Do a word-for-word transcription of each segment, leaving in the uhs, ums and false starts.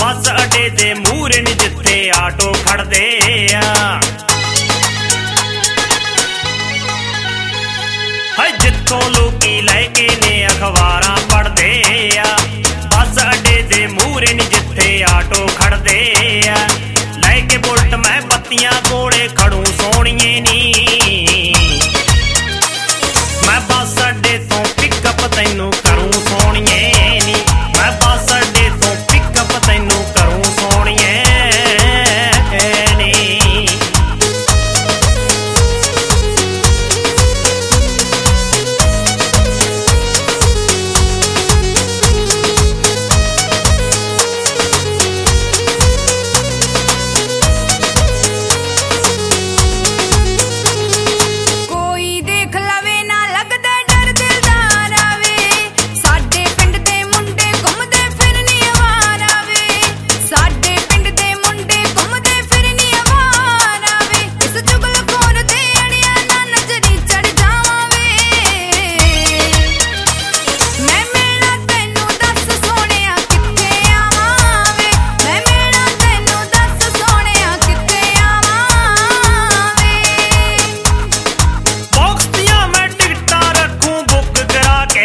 ਬੱਸ ਅੱਡੇ ਦੇ ਮੂਹਰੇ ਨੀ ਜਿੱਥੇ ਆਟੋ ਖੜਦੇ ਆ। ਹਾਏ ਜਿੱਥੋਂ ਲੋਕੀ ਲੈ ਕੇ ਨੇ ਅਖਬਾਰਾਂ ਪੜ੍ਹਦੇ ਆ। ਬੱਸ ਅੱਡੇ ਦੇ ਮੂਹਰੇ ਨੀ ਜਿੱਥੇ ਆਟੋ ਖੜਦੇ ਆ। ਲੈ ਕੇ ਬੁਲਟ ਮੈਂ ਬੱਤੀਆਂ ਕੋਲੇ ਖੜੂ ਸੋਹਣੀਏ ਨੀ। ਮੈਂ ਬੱਸ ਅੱਡੇ ਤੋਂ ਪਿਕਅਪ ਤੈਨੂੰ ਕਰੂੰ ਸੋਹਣੀਏ ਨੀ। ਮੈਂ ਬੱਸ ਅੱਡੇ ਤੋਂ ਪਿਕਅਪ ਤੈਨੂੰ ਕਰੂੰ ਸੋਹਣੀਏ ਨੀ।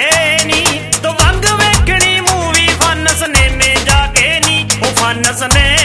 Nothing